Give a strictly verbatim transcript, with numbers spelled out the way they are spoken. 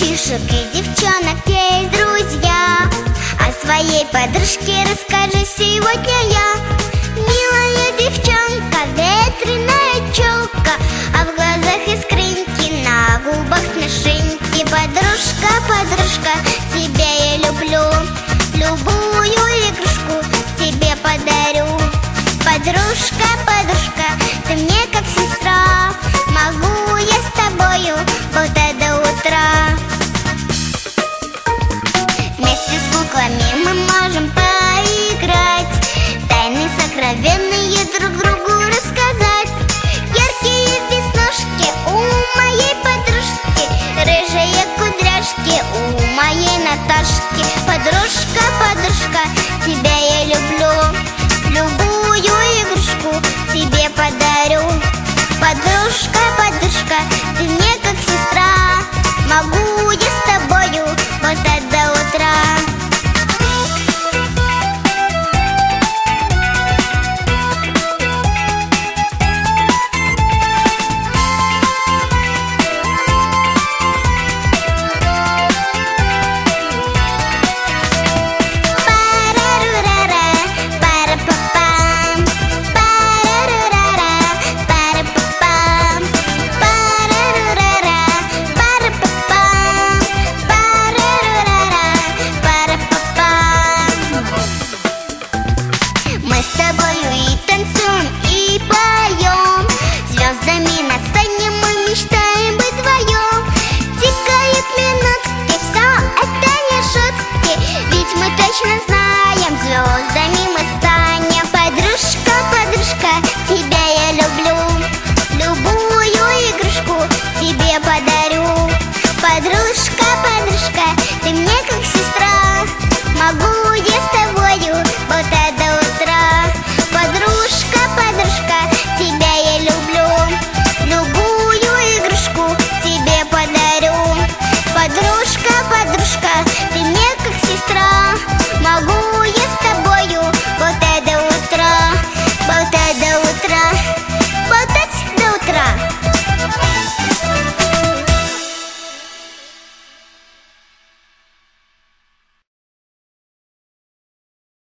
мальчишек и девчонок есть друзья. О своей подружке расскажу сегодня я. Милая девчонка, ветреная челка, а в глазах искринки, на губах смешинки. Подружка, подружка, тебя я люблю, любую игрушку тебе подарю. Подружка, подружка,